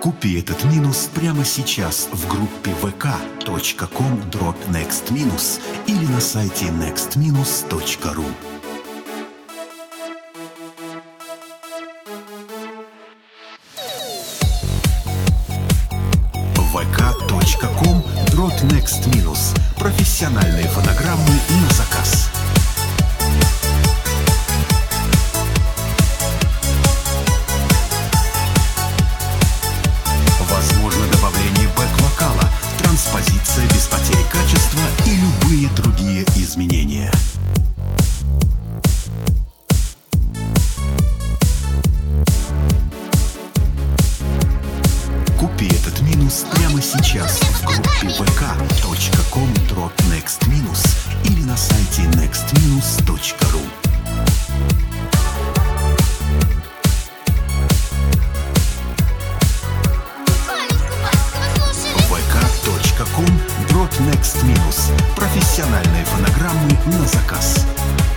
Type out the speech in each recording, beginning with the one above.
Купи этот минус прямо сейчас в группе vk.com/next- или на сайте next-ru. vk.com/next- профессиональные фонограммы на заказ. Возможно добавление бэк-вокала, транспозиция без потери качества и любые другие изменения. Купи этот минус прямо сейчас в группе vk.com/next- или на сайте next-ru. vk.com/next- профессиональные фонограммы на заказ.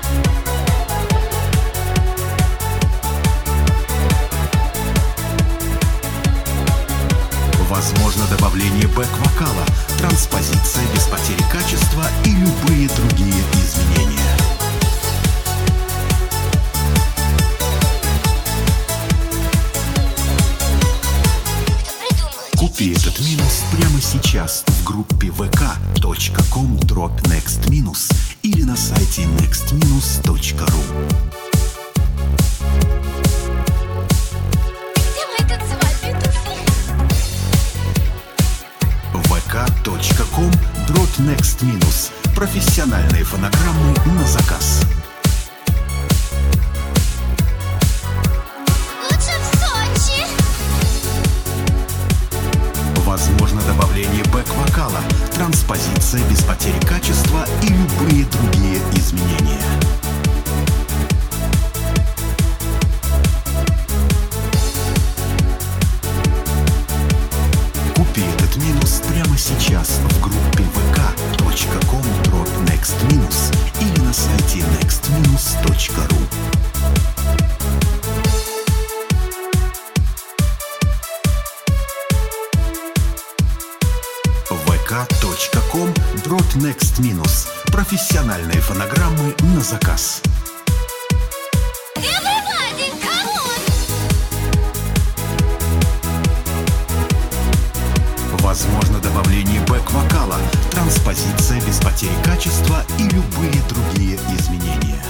Возможно добавление бэк-вокала, транспозиция без потери качества и любые другие изменения. Купи этот минус прямо сейчас в группе vk.com/next- или на сайте next-ru. vk.com/next- профессиональные фонограммы на заказ. Лучше в Сочи. Возможно добавление бэк-вокала, транспозиция без потери качества и любые другие изменения. Купи этот минус прямо сейчас в группе vk.com/next- или на сайте next-ru. vk.com/next- профессиональные фонограммы на заказ. Everybody, come on. Возможно добавление бэк-вокала, транспозиция без потери качества и любые другие изменения.